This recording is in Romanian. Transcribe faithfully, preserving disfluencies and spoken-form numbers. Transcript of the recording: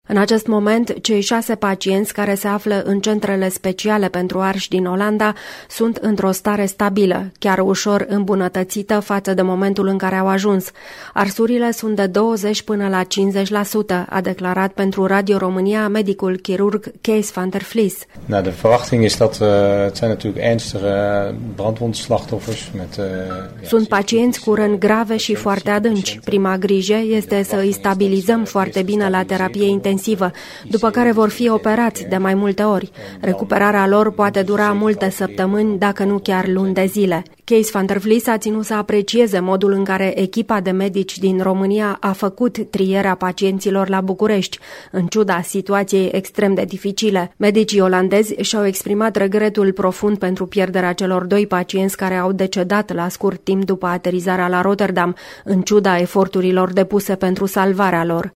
În acest moment, cei șase pacienți care se află în centrele speciale pentru arși din Olanda sunt într-o stare stabilă, chiar ușor îmbunătățită față de momentul în care au ajuns. Arsurile sunt de douăzeci până la cincizeci la sută, a declarat pentru Radio România medicul chirurg Kees van der Vlies. Nou, de verwachting is dat uh, het zijn natuurlijk ernstige brandwondslachtoffers met uh, Sunt pacienți cu răni grave și foarte adânci. Prima grijă este să îi stabilizăm foarte bine la terapie intensivă, după care vor fi operați de mai multe ori. Recuperarea lor poate dura multe săptămâni, dacă nu chiar luni de zile. Kees van der Vlies a ținut să aprecieze modul în care echipa de medici din România a făcut trierea pacienților la București, în ciuda situației extrem de dificile. Medicii olandezi și-au exprimat regretul profund pentru pierderea celor doi pacienți care au decedat la scurt timp după aterizarea la Rotterdam, în ciuda eforturilor depuse pentru salvarea lor.